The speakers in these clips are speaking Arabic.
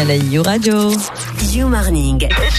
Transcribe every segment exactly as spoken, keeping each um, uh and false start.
على يو راديو. يو مورنينغ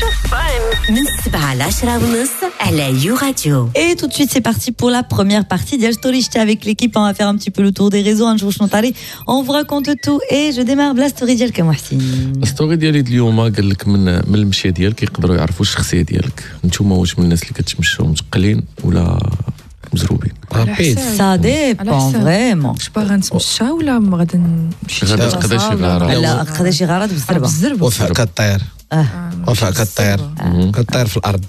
من السبعة لعشرة ونص على يو راديو. Et tout de suite, c'est parti pour la première partie d'Al Story. J'étais avec l'équipe, on va faire un petit peu le tour des réseaux. Un jour, je n'entendais, on vous raconte tout. Et je démarre la story ديالك محسن. الستوري ديالي اليوم قال لك من من المشيه ديالك يقدروا يعرفوا الشخصيه ديالك. نتوما واش من الناس اللي كتمشوا متقلين ولا مزروبين؟ رابيد Ça dépend vraiment. واش باغا نتمشى ولا غادي نمشي غادي تقضي شي غاره. لا قضي شي غرض بالزربه. بالزربه وفاء كطير وفاء كطير كطير في الارض.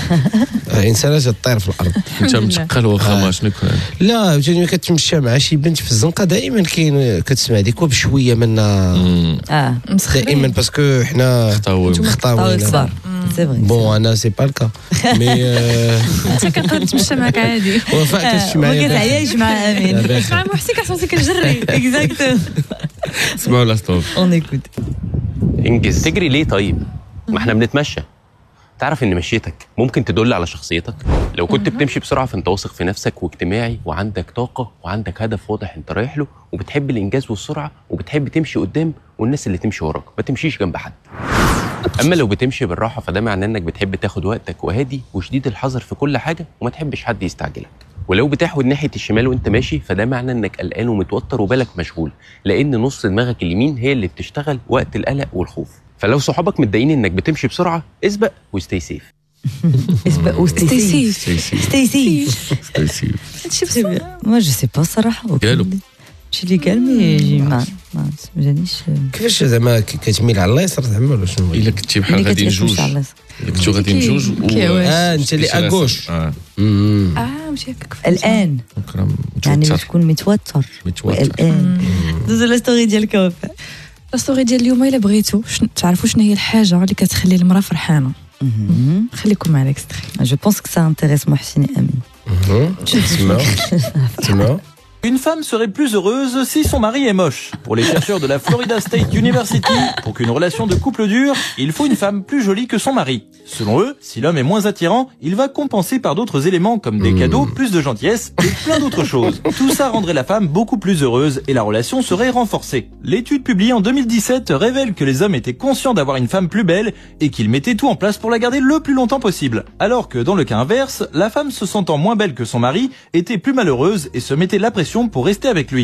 انسانه تطير في الارض. انت متقل واخا ما شنو يكون. لا جاني كتمشى مع شي بنت في الزنقه دائما كاين كتسمع ديك وبشويه منا اه دائما باسكو حنا خطاوين خطاوين كبار سي فري. بون انا سي با الكا مي انت كنقدر نتمشى معك عادي. وفاء كتمشي ما معايا كتعياش مع امين مع محسن كنحس كنجري. اكزاكتو. اسمعوا لا ستوب. اون ايكوت. انجز. تجري ليه طيب؟ ما احنا بنتمشى. تعرف ان مشيتك ممكن تدل على شخصيتك. لو كنت بتمشي بسرعه فانت واثق في نفسك واجتماعي وعندك طاقه وعندك هدف واضح انت رايح له وبتحب الانجاز والسرعه وبتحب تمشي قدام والناس اللي تمشي وراك، ما تمشيش جنب حد. اما لو بتمشي بالراحه فده معناه انك بتحب تاخد وقتك وهادي وشديد الحذر في كل حاجه وما تحبش حد يستعجلك. ولو بتحود ناحيه الشمال وانت ماشي فده معناه انك قلقان ومتوتر وبالك مشغول، لان نص دماغك اليمين هي اللي بتشتغل وقت القلق والخوف. فلو صحابك متضايقين انك بتمشي بسرعه اسبق وستي سيف. اسبق وستي سيف. ستي سيف. ستي سيف. هادشي بصح ما جو سي با الصراحه. قالوا شي اللي قال مي ما ما جانيش. كيفاش زعما كتميل على اليسار زعما ولا شنو؟ الا كنتي بحال غادي نجوج الا كنتو غادي نجوج اه انت اللي اغوش. اه ماشي هكاك الان يعني تكون متوتر متوتر. الان دوزو لا ستوري ديالك وفاء. لا ستوري ديال اليوم الا بغيتو تعرفوا شنو هي الحاجه اللي كتخلي المراه فرحانه. خليكم مع ليكستري. جو بونس كو سا انتريس محسن امين. تسمع تسمع. Une femme serait plus heureuse si son mari est moche. Pour les chercheurs de la Florida State University, pour qu'une relation de couple dure, il faut une femme plus jolie que son mari. Selon eux, si l'homme est moins attirant, il va compenser par d'autres éléments comme des cadeaux, plus de gentillesse et plein d'autres choses. Tout ça rendrait la femme beaucoup plus heureuse et la relation serait renforcée. L'étude publiée en deux mille dix-sept révèle que les hommes étaient conscients d'avoir une femme plus belle et qu'ils mettaient tout en place pour la garder le plus longtemps possible. Alors que dans le cas inverse, la femme se sentant moins belle que son mari était plus malheureuse et se mettait la pression pour rester avec lui.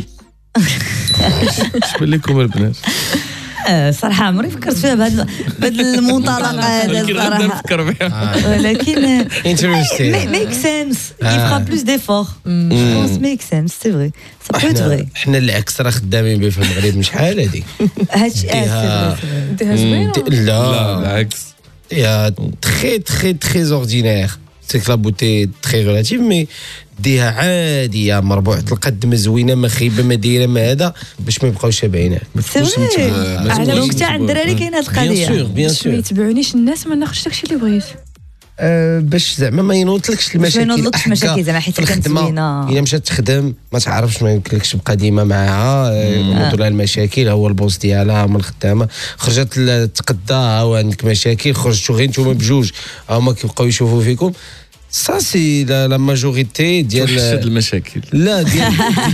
شبان لكم البنات؟ صراحه عمري فكرت فيها بهذا بهذا المنطلق هذا الصراحه. نفكر بها ولكن انتريستين ميك سنس يفرا بلوس ديفور. جو بونس ميك سنس سي فري سا بو ات فري. حنا العكس راه خدامين به في المغرب مش حال هذيك. هادشي اه ديها زوينه. لا بالعكس. هي تري تري تري اوردينير. سي كلا بوتي تري ريلاتيف مي ديها عاديه مربوعه القد مزوينه ما خايبه ما دايره ما هذا باش ما يبقاوش شابعينها. سي فري على دونك تاع الدراري كاينه هاد القضيه. بيان سور بيان باش ما سور. يتبعونيش الناس ما ناخذش داكشي اللي بغيت. أه باش زعما ما ينوضلكش المشاكل. ما ينوضلكش مشاكل زعما حيت كانت زوينه. الا مشات تخدم ما تعرفش ما يمكنلكش تبقى ديما معاها ينوضوا لها المشاكل. هو البوس ديالها من الخدامه خرجت تقدا ها عندك مشاكل خرجتوا غير نتوما بجوج هما كيبقاو يشوفوا فيكم. Ça c'est la, la majorité ديال تحسد المشاكل. لا ديال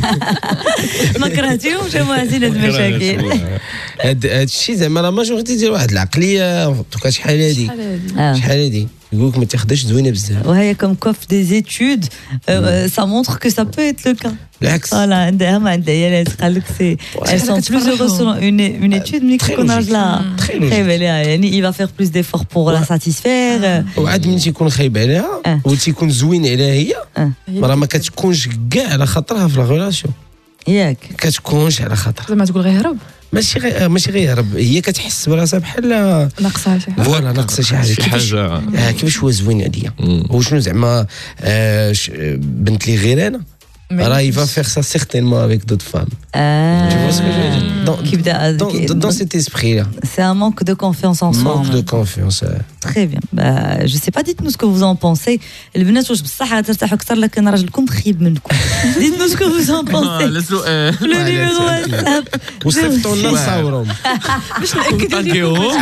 ما كرهتيهمش هما هذه المشاكل. هاد الشيء زعما لا ماجوريتي ديال واحد العقليه توكا شحال هادي شحال هادي يقول لك ما تاخذش زوينه بزاف. وهي كوم كوف دي ايتود سا مونتر كو سا بو ايت لو كا. بالعكس فوالا عندها ما عندها عيالات قال لك سي elles sont plus heureuses selon une une étude ملي كيكون راجلها خايب عليها يعني il va faire plus d'efforts pour la satisfaire. وعاد من تيكون خايب عليها وتيكون زوين عليها هي راه ما كتكونش كاع على خاطرها في لا ريلاسيون. ياك كتكونش على خاطر زعما تقول غير هرب. ماشي غير ماشي غير هرب هي كتحس براسها بحال ناقصها شي حاجه. فوالا ناقصها شي حاجه. شي حاجه آه كيفاش هو زوين عليا وشنو زعما آه بنت لي غير انا راه il va faire ça certainement avec d'autres femmes. Ah, tu vois ce que je veux dire? Dans, dans, dans, dans, dans cet esprit-là. C'est un manque de confiance en soi. Manque de confiance. Très bien. Bah, je sais pas, dites-nous ce que vous en pensez. البنات واش بصح ترتاحوا اكثر لكن راجلكم خيب منكم. Dites-nous ce que vous en pensez. Le numéro WhatsApp. وصفتوا لنا صورهم. باش ناكدوا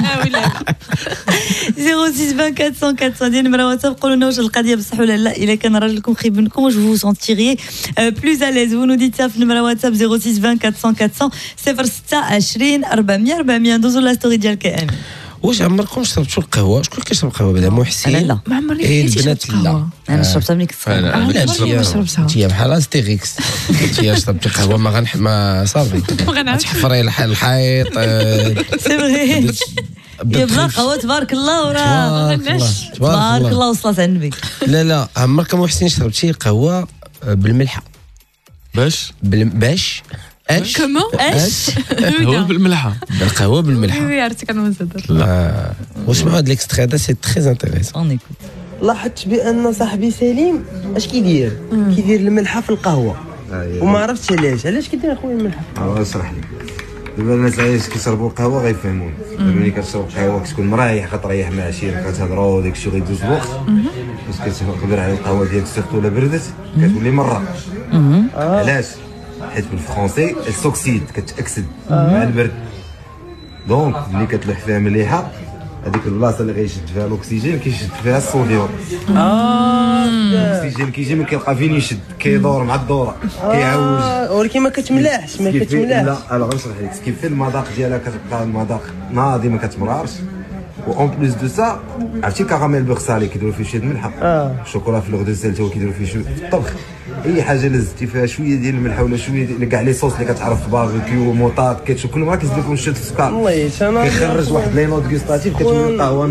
zéro six vingt-quatre cent quatre cents ديال نمره واتساب قولوا لنا واش القضيه بصح ولا لا. الا كان راجلكم خيب منكم واش vous vous sentiriez plus à l'aise. Vous nous dites ça في نمره واتساب zéro six عشرين أربعمية أربعمية صفر ستة عشرين أربعمية أربعمية ندوزو لا ستوري ديالك امين. واش عمركم شربتوا القهوه؟ شكون كيشرب قهوه بعدا محسن؟ انا لا ما عمرني إيه حيت البنات شربت لا. قهوة. انا شربتها ملي كنت صغيره. أنا عمري علاش ما هي شربتها. هي بحال استيريكس هي شربت قهوه ما غنح ما صافي تحفري الحال الحيط سي فغي يا بلا قهوه تبارك الله وراه تبارك الله تبارك الله وصلت على النبي. لا لا عمرك محسن شربتي قهوه بالملحه؟ باش بال- باش اش كومون اش هو بالملحه. القهوه بالملحه. وي عرفتك انا مزاد آه. واسمعوا هاد ليكستري هذا سي تري انتريسون. اون ايكوت. لاحظت بان صاحبي سليم اش كيدير كيدير الملحه في القهوه وما عرفتش علاش علاش كيدير اخويا الملحه. اه اشرح لك. دابا الناس علاش كيشربوا القهوه غيفهمون. دابا ملي كتشرب قهوه كتكون مريح كتريح مع عشيرك كتهضروا داك الشيء غيدوز الوقت باش كتقدر على القهوه ديالك سيرتو لا بردت كتولي مره. علاش؟ حيت بالفرونسي السوكسيد كتاكسد مع البرد دونك ملي كتلوح فيها مليحه هذيك البلاصه اللي غيشد فيها الاكسجين كيشد فيها الصوديوم. اه الاكسجين كيجي ما كيلقى فين يشد كيدور مع الدوره كيعوج ولكن ما كتملاحش ما كتملاحش. لا انا غنشرح لك كيف المذاق ديالها كتبقى المذاق ناضي ما كتمرارش اون بليس دو سا عرفتي كراميل بوغسالي كيديروا فيه شويه الملحه. اه الشوكولا في الغدا سالته هو كيديروا فيه شويه في الطبخ اي حاجه لزتي فيها شويه ديال الملحه ولا شويه ديال كاع لي صوص اللي كتعرف في باربيكيو موطاد كيتشوف كل مره كيزيد لكم شويه السكر الله يسامح كيخرج واحد لي نوت غيستاتيف كتولي القهوه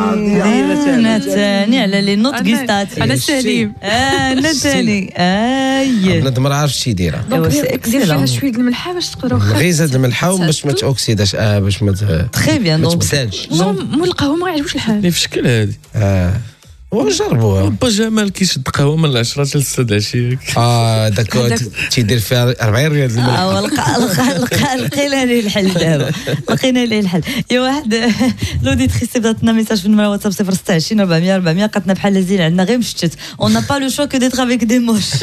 انا ثاني على لي نوت غيستاتي. انا سليم انا ثاني اي بنادم ما عارف شي يديرها. ايوا سي دير فيها اكسيلون شويه د الملحه باش تقدروا غير زاد الملحه باش ما تاكسيداش اه باش ما ت- تري بيان ما دونك تبسالش. مول القهوه ما يعجبوش الحال. اللي في الشكل هذه اه وجربوها. با جمال كيشد قهوه من العشرة حتى لستة عشيه. اه داك تيدير فيها أربعين ريال الملح. اه لقى لقى لقينا ليه الحل دابا لقينا ليه الحل. يا واحد لوديتريس تبعت لنا ميساج في النمره واتساب صفر ستة عشرين أربعمية أربعمية قالت لنا بحال الزين عندنا غير مشتت اون نا با لو شوا كو ديتر افيك دي موش.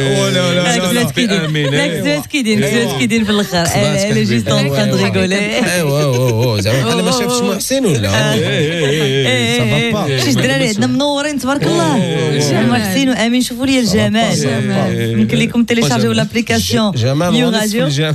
لا كيدير كيدير كيدير في الاخر elle est juste en train de rigoler. ايوا ايوا زعما بحال ما شافش محسن ولا صافا با. شي دراري عندنا منورين تبارك الله. محسن وامين شوفوا لي الجمال. يمكن لكم تيليشارجيو لابليكاسيون جمال يو ونصف راديو. الجمال.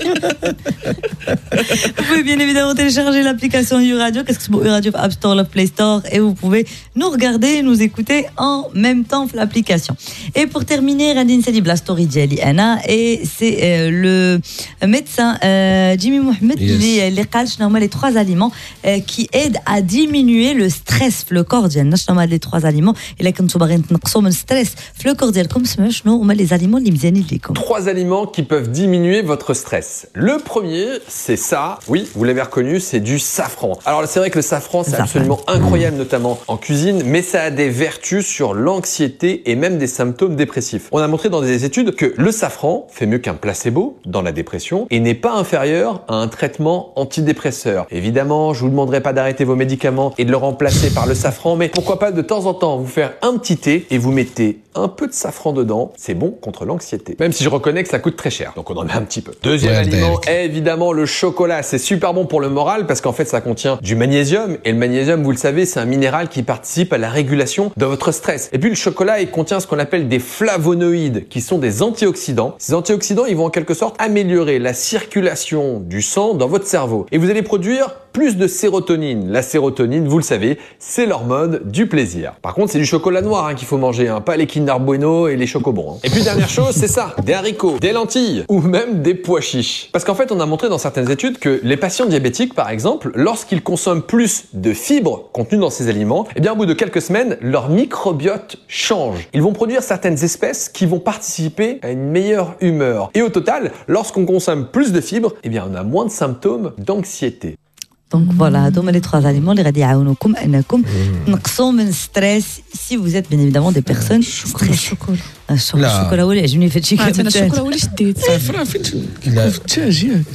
Vous pouvez bien évidemment télécharger l'application U-Radio, qu'est-ce que c'est pour U-Radio App Store, la Play Store, et vous pouvez nous regarder et nous écouter en même temps pour l'application. Et pour terminer, Radine Salib, la story d'Ali Anna, et c'est euh, le médecin euh, Jimmy Mohamed Yes. qui les قال شنو هما les trois aliments euh, qui aident à diminuer le stress في le corps ديالنا. شنو هما les trois aliments إلا كنتو باغيين تنقصوا من stress في le corps ديالكم سمعوا شنو هما les aliments اللي مزيانين ليكم. Trois aliments qui peuvent diminuer votre stress. Le premier, c'est ça. Oui, vous l'avez reconnu, c'est du safran. Alors c'est vrai que le safran, c'est Safran. absolument incroyable, notamment en cuisine, mais ça a des vertus sur l'anxiété et même des symptômes dépressifs. On a montré dans des études que le safran fait mieux qu'un placebo dans la dépression et n'est pas inférieur à un traitement antidépresseur. Évidemment, je vous demanderai pas d'arrêter vos médicaments et de le remplacer par le safran, mais pourquoi pas de temps en temps vous faire un petit thé et vous mettez un peu de safran dedans. C'est bon contre l'anxiété. Même si je reconnais que ça coûte très cher, donc on en met un petit peu. Deuxième Ouais, aliment, Derek. évidemment le chocolat. C'est super bon pour le moral parce qu'en fait ça contient du magnésium et le magnésium, vous le savez, c'est un minéral qui participe à la régulation de votre stress. Et puis le chocolat, il contient ce qu'on appelle des flavonoïdes qui sont des antioxydants. Ces antioxydants, ils vont en quelque sorte améliorer la circulation du sang dans votre cerveau et vous allez produire plus de sérotonine. La sérotonine, vous le savez, c'est l'hormone du plaisir. Par contre, c'est du chocolat noir hein, qu'il faut manger, hein, pas les Kinder Bueno et les chocobons. Hein. Et puis dernière chose, c'est ça, des haricots, des lentilles ou même des pois chiches. Parce qu'en fait, on a montré dans certaines études que les patients diabétiques, par exemple, lorsqu'ils consomment plus de fibres contenues dans ces aliments, eh bien au bout de quelques semaines, leur microbiote change. Ils vont produire certaines espèces qui vont participer à une meilleure humeur. Et au total, lorsqu'on consomme plus de fibres, eh bien on a moins de symptômes d'anxiété. Donc voilà, هذوما les trois aliments اللي غادي يعاونوكم انكم تنقصوا من ستريس si vous êtes bien évidemment des personnes stressées. الشوكولا الشوكولا هو اللي عجبني في هادشي عرفت انا الشوكولا هو اللي شديت صافرا فين لا. في الدجاج ياك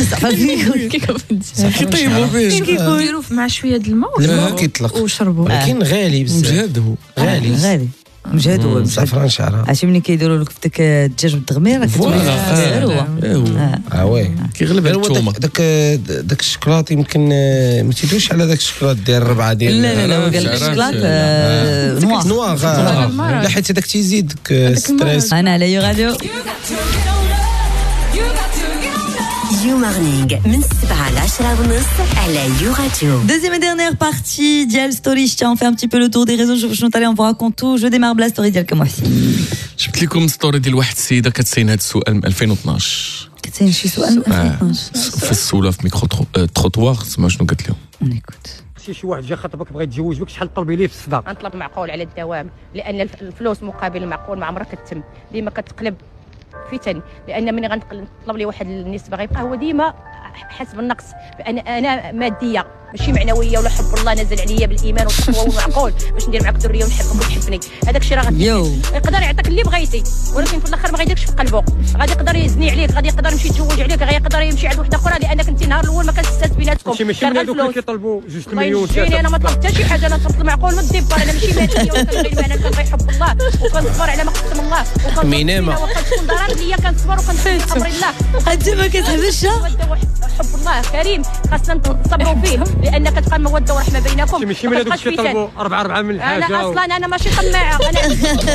زعما كيطيبوا به ديروا مع شويه د الماء الماء كيطلق وشربوا. ولكن غالي بزاف. مجهد هو غالي غالي مجهد هو زعفران شعره. عرفتي ملي كيديروا لك في داك الدجاج بالدغمير راه كتولي غير هو اه وي كيغلب غير هو الثومه. داك داك داك الشكلاط يمكن آه، ما تيدوش على داك الشكلاط ديال الربعه ديال لا لا لا هو قال لك الشكلاط نوار نوار لا حيت هذاك تيزيد ستريس. انا على يو راديو يو مورنينغ من سبعة لعشرة ونص على يو راديو. Deuxième et dernière partie ديال ستوري شتا. On fait un petit peu le tour des réseaux. Je شنو طالع on vous raconte tout. Je démarre بلا ستوري ديالك محسن. جبت لكم ستوري ديال واحد السيده كتسين هذا السؤال من ألفين واثناش. كتسين شي سؤال من ألفين واثناش في السوله في ميكرو تروطوار. سما شنو قالت لهم؟ On écoute. شي شي واحد جا خطبك بغى يتزوج بك شحال طلبي ليه في الصداق؟ نطلب معقول على الدوام لان الفلوس مقابل المعقول ما عمرها كتم، ديما كتقلب فتن، لان ملي غنطلب لي واحد النسبه غيبقى هو ديما حسب النقص، فانا انا ماديه ماشي معنويه ولا حب الله نزل عليا بالايمان والتقوى والمعقول باش ندير معك ذريه ونحبك وتحبني. هذاك الشيء راه غادي يقدر يعطيك اللي بغيتي، ولكن في الاخر ما غيديركش في قلبه، غادي يقدر يزني عليك، غادي يقدر يمشي يتزوج عليك، غادي يقدر يمشي عند وحده اخرى، لانك انت النهار الاول ما كنستاز بيناتكم. ماشي ماشي من هذوك اللي كيطلبوا جوج مليون ثلاثه. انا ما طلبت حتى شي حاجه، انا طلبت المعقول من الدبار، انا ماشي ماديه وكنغير معنا، كنحب الله وكنصبر على ما قسم الله وكنصبر وكنكون ضرر ليا، كنصبر وكنصبر الله. انت ما كتحبش حب الله كريم خاصنا نصبروا فيه، لان كتبقى الموده ورحمه بينكم. ماشي من هذوك اللي كيطلبوا أربعة أربعة من الحاجه. انا اصلا انا ماشي طماعه، انا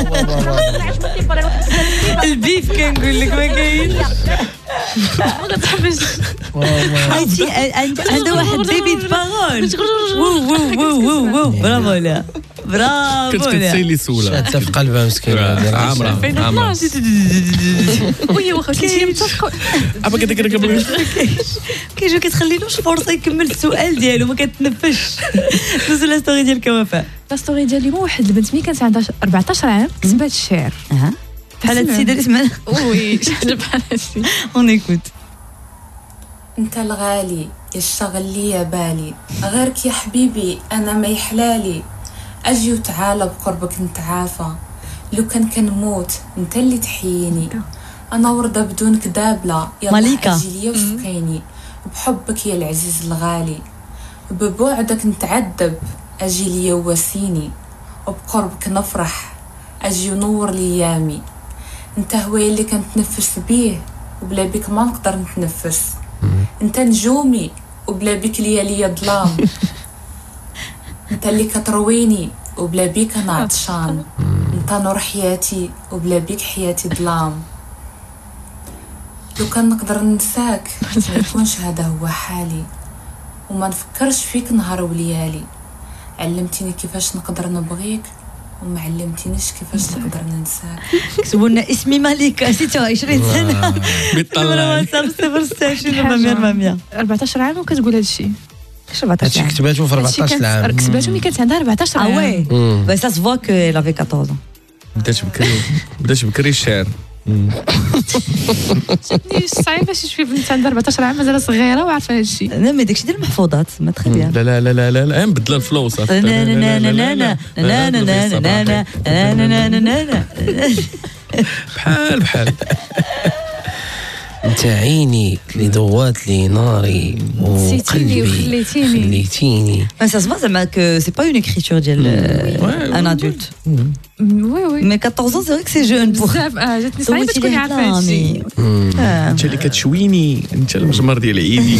البيف كنقول لك ما كاينش. ما كتحبش عرفتي عنده واحد بيبي بارول. وو وو وو وو برافو لا برافو. كنت كتسيلي سوله شاده في قلبها مسكينه عامره عامره. وي واخا كنتي متفقه ابا كذا كذا كذا كيجي كتخليلوش فرصه يكمل السؤال ديالو، ما كتنفش. دوزو لا ستوري ديال كوافه. لا ستوري ديال اليوم واحد البنت ملي كانت عندها أربعطاش عام كتبات الشعر. اها بحال هاد السيده اللي اسمها وي شحال بحال هادشي. اون ايكوت. انت الغالي يشتغل لي يا بالي، غيرك يا حبيبي انا ما يحلالي، اجي وتعالى بقربك نتعافى، لو كان كنموت انت اللي تحييني، انا ورده بدونك دابله يلا اجي ليا وسقيني، بحبك يا العزيز الغالي، ببعدك نتعذب اجي ليا واسيني، وبقربك نفرح اجي ونور لي ايامي، انت هواي اللي كنتنفس بيه وبلا بيك ما نقدر نتنفس، انت نجومي وبلا بيك ليالي ظلام، انت اللي كترويني وبلا بيك انا عطشان، انت نور حياتي وبلا بيك حياتي ظلام، لو كان نقدر ننساك ما يكونش هذا هو حالي، وما نفكرش فيك نهار وليالي، علمتيني كيفاش نقدر نبغيك وما علمتينيش كيفاش نقدر ننساك. كتبوا لنا اسمي ملكه ستة وعشرين سنه بالطلع صفر ستة عشرين أربعمية أربعمية أربعطاش عام وكتقول هذا الشيء. كاش أربعطاش عام كتباتو في أربعطاش عام. كتباتو ملي كانت عندها أربعطاش عام. اه وي بس ça se voit que elle avait quatorze ans. بدات بكري بدات بكري الشعر. جاتني صعيبه شي شويه بنت عندها أربعطاش عام مازال صغيره وعارفه هذا الشيء. لا مي داكشي ديال المحفوظات ما تخي بيان. لا لا لا لا لا مبدله الفلو صافي. لا لا لا لا لا لا لا لا لا لا بحال بحال. انت عيني اللي ضوات لي ناري نسيتيني وقلبي وخليتيني خليتيني. Mais ça se voit زعما que c'est pas une écriture ديال un adulte. وي وي Mais quatorze ans c'est vrai que c'est jeune pour. بزاف اه جاتني صعيبه تكوني عارفه هذا الشيء. انت اللي كتشويني، انت المجمر ديال عيدي.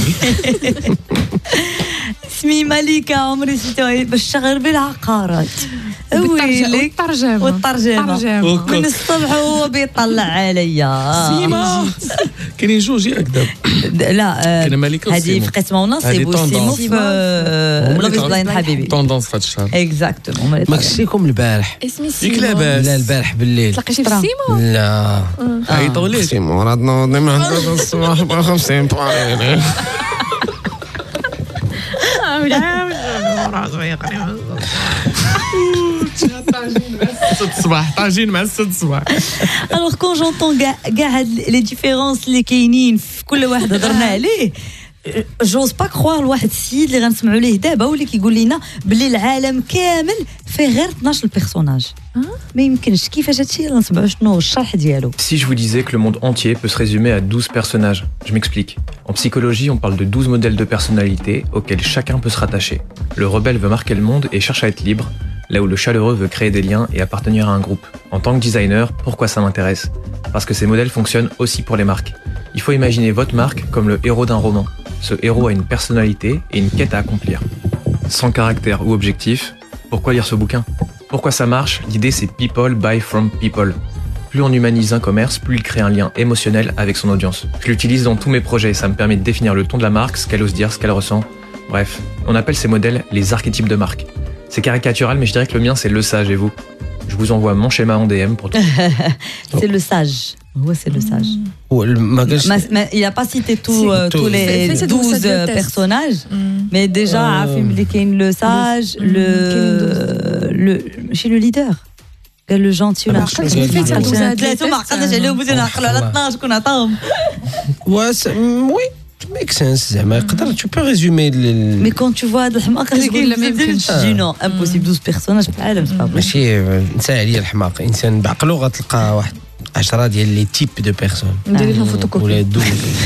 اسمي ملكة عمري ستة وعشرين باش شغل بالعقارات. والترجمة والترجمة من الصبح هو بيطلع عليا. سيما كاينين جوج ياك دابا. لا كاين ملكة هذه في قسم ونصيب وسيمو في لوفيس لاين حبيبي. توندونس فهاد الشهر. اكزاكتومون. ما كنتيكم البارح. اسمي سيمو. ياك لاباس. لا البارح بالليل. تلاقيتي في سيمو؟ لا عيطوا ليه سيمو راه نوضي من عندها الصباح ب خمسين بوالين. الصباح طاجين مع السد الصباح. الوغ كون جونطون كاع كاع هاد لي ديفيرونس اللي كاينين في كل واحد هضرنا عليه، جوز با كخوار لواحد السيد اللي غنسمعوا ليه دابا واللي كيقول لنا بلي العالم كامل فيه غير اثناش البيرسوناج. ما يمكنش كيفاش هادشي يلا نسمعوا شنو هو الشرح ديالو. Si je vous disais que le monde entier peut se résumer à douze personnages, je m'explique. En psychologie, on parle de douze modèles de personnalité auxquels chacun peut se rattacher. Le rebelle veut marquer le monde et cherche à être libre, là où le chaleureux veut créer des liens et appartenir à un groupe. En tant que designer, pourquoi ça m'intéresse? Parce que ces modèles fonctionnent aussi pour les marques. Il faut imaginer votre marque comme le héros d'un roman. Ce héros a une personnalité et une quête à accomplir. Sans caractère ou objectif, pourquoi lire ce bouquin? Pourquoi ça marche? L'idée c'est people buy from people. Plus on humanise un commerce, plus il crée un lien émotionnel avec son audience. Je l'utilise dans tous mes projets, ça me permet de définir le ton de la marque, ce qu'elle ose dire, ce qu'elle ressent. Bref, on appelle ces modèles les archétypes de marque. C'est caricatural, mais je dirais que le mien, c'est le sage, et vous? Je vous envoie mon schéma en D M pour tout. C'est le sage. Ouais, c'est le sage. Il n'a pas cité tout, euh, tous les douze personnages, mais déjà, euh... le sage, le, le, chez le leader. Le gentil ولا Ouais, oui, make sense زعما يقدر tu peux résumer. Mais quand tu vois الحماق non impossible douze personnages في العالم ماشي نسى عليا الحماق انسان بعقله غتلقى واحد عشرة ديال لي تيب دو بيرسون ندير لهم فوتوكوبي ولا دوز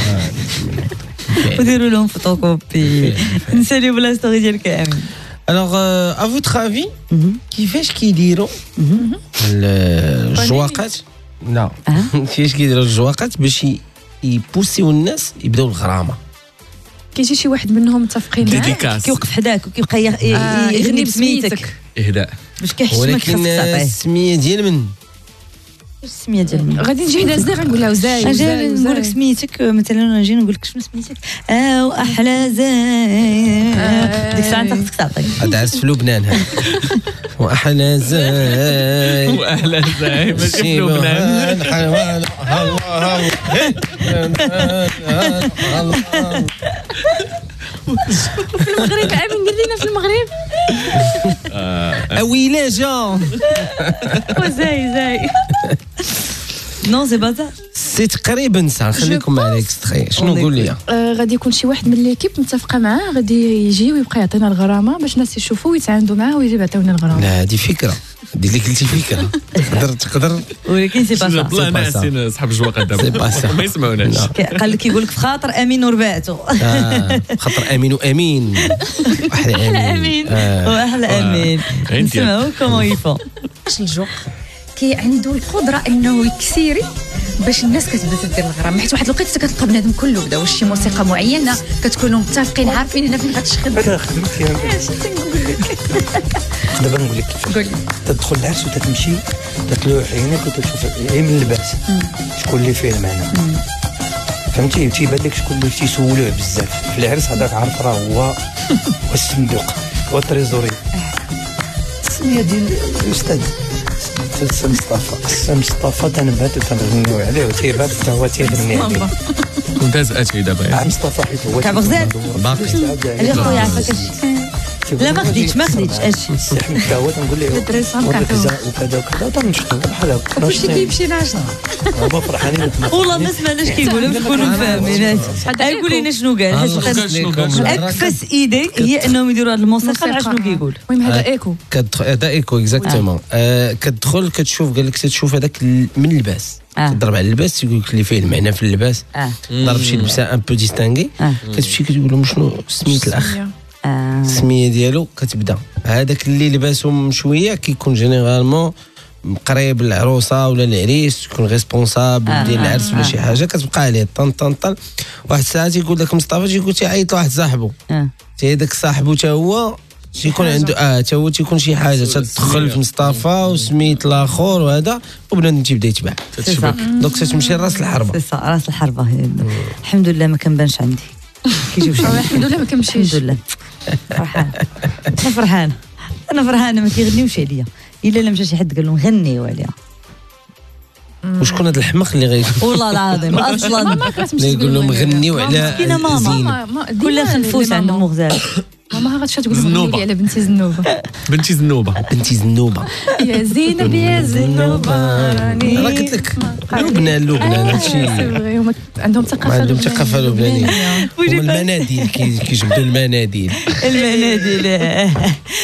وديروا لهم فوتوكوبي نساليو بلا ستوري ديالك امين. Alors, euh, à votre avis, كيفاش كيديروا الجواقات؟ لا كيفاش كيديروا الجواقات باش يبوسيو الناس يبداو الغرامه؟ كيجي شي واحد منهم متفقين معاه كيوقف حداك وكيبقى يغني بسميتك اهداء باش كيحشمك. ولكن السميه ديال من؟ السميه ديال من؟ غادي نجي حدا زاي غنقول لها زاي زاي نقول لك سميتك مثلا نجي نقول لك شنو سميتك اه واحلى زاي ديك الساعه انت خصك تعطي هذا عرس في لبنان هذا واحلى زاي واحلى زاي ماشي في لبنان حيوان في المغرب عامل ندير لينا في المغرب اويلا جا زاي زاي نو سي بازار سي تقريبا سا. خليكم مع الاكستري. شنو قول لي؟ غادي يكون شي واحد من ليكيب متفقه معاه غادي يجي ويبقى يعطينا الغرامه باش الناس يشوفوا ويتعاندوا معاه ويجي يعطيونا الغرامه. لا هذه فكره دي اللي قلتي فكره تقدر تقدر ولكن سي با سا. بلا ناسين صحاب الجواقه دابا ما يسمعوناش. قال لك يقول لك في خاطر امين وربعته خاطر امين وامين احلى امين واحلى امين نسمعوا كومون يفون. واش الجوق كي عنده القدره انه يكسيري باش الناس كتبدا دير الغرام. حيت واحد الوقيته كتلقى بنادم كله بدا واش شي موسيقى معينه كتكونوا متفقين عارفين هنا فين غتشخد. انا خدمتي دابا نقول لك قول لي تدخل العرس وتتمشي تتلوح عينك وتشوف عين من اللباس شكون اللي فيه المعنى فهمتي. تيبان لك شكون اللي تيسولوه بزاف في العرس هذاك عارف راه هو والصندوق والتريزوري. السميه ديال الاستاذ سي مصطفى سي مصطفى تنبات تنغنيو عليه وتيبات حتى هو تيغني عليه وداز اتي دابا مصطفى حيت هو كاع بغزال باقي على خويا عافاك. لا ما خديتش ما خديتش اشي حتى هو تنقول له وكذا وكذا وكذا تنشطو بحال هكا واش كيمشي ناشط هما فرحانين. والله ما سمعناش كيقولوا تكونوا فاهمين. قول لنا شنو قال. اكفس ايدي هي انهم يديروا هذه الموسيقى شنو كيقول. المهم هذا ايكو هذا ايكو اكزاكتومون. كتدخل كتشوف قال لك تشوف هذاك من اللباس تضرب على اللباس يقول لك اللي فيه المعنى في اللباس ضرب شي لبسه ان بو ديستانغي كتمشي كتقول لهم شنو سميت الاخ السميه ديالو كتبدا هذاك اللي لباسهم شويه كيكون جينيرالمون قريب العروسه ولا العريس يكون ريسبونسابل ديال العرس ولا شي حاجه كتبقى عليه طن طن طن. واحد الساعه تيقول لك مصطفى تيقول تيعيط لواحد صاحبه تي هذاك صاحبه حتى هو تيكون عنده اه حتى هو تيكون شي حاجه تدخل في مصطفى وسميت الاخر وهذا وبنادم تيبدا يتباع دونك تتمشي راس الحربه. سي راس الحربه. الحمد لله ما كنبانش عندي كيجيو شي الحمد لله ما كنمشيش. الحمد لله فرحان انا فرحانه انا فرحانه ما كيغنيوش عليا الا لا مشى شي حد قال لهم غنيوا عليها. وشكون هذا الحمق اللي غيقول والله العظيم اصلا اللي يقول لهم غنيوا على ماما كلها خنفوس عند ام غزال. ماما غاتمشي تقول لي على بنتي زنوبه بنتي زنوبه بنتي زنوبه يا زينب يا زنوبه راه قلت لك لبنان لبنان هادشي عندهم ثقافه عندهم ثقافه لبنانيه. هما المناديل كيجبدوا المناديل المناديل